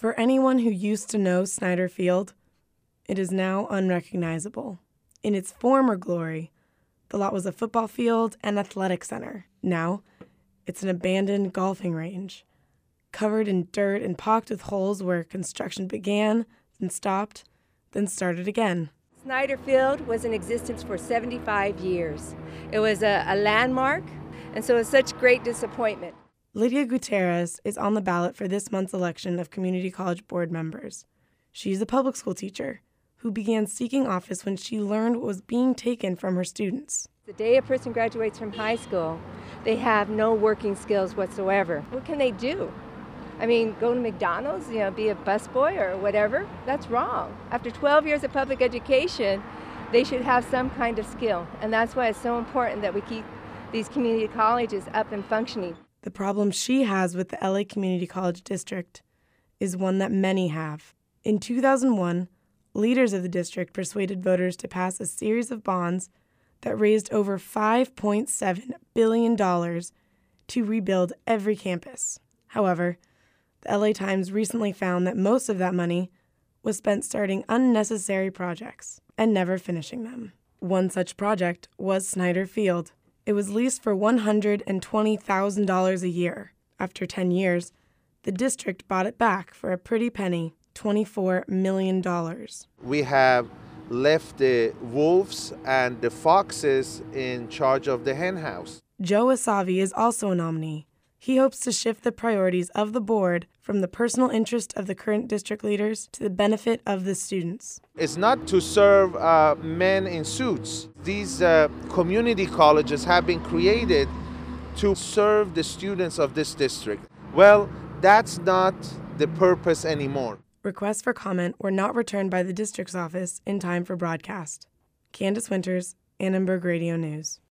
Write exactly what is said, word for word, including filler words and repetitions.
For anyone who used to know Snyder Field, it is now unrecognizable. In its former glory, the lot was a football field and athletic center. Now, it's an abandoned golfing range, covered in dirt and pocked with holes where construction began, then stopped, then started again. Snyder Field was in existence for seventy-five years. It was a, a landmark, and so it's such great disappointment. Lydia Gutierrez is on the ballot for this month's election of community college board members. She's a public school teacher who began seeking office when she learned what was being taken from her students. The day a person graduates from high school, they have no working skills whatsoever. What can they do? I mean, go to McDonald's, you know, be a busboy or whatever? That's wrong. After twelve years of public education, they should have some kind of skill. And that's why it's so important that we keep these community colleges up and functioning. The problem she has with the L A Community College District is one that many have. In two thousand one, leaders of the district persuaded voters to pass a series of bonds that raised over five point seven billion dollars to rebuild every campus. However, the L A Times recently found that most of that money was spent starting unnecessary projects and never finishing them. One such project was Snyder Field. It was leased for one hundred twenty thousand dollars a year. After ten years, the district bought it back for a pretty penny, twenty-four million dollars. We have left the wolves and the foxes in charge of the hen house. Joe Asavi is also a nominee. He hopes to shift the priorities of the board from the personal interest of the current district leaders to the benefit of the students. It's not to serve uh, men in suits. These uh, community colleges have been created to serve the students of this district. Well, that's not the purpose anymore. Requests for comment were not returned by the district's office in time for broadcast. Candace Winters, Annenberg Radio News.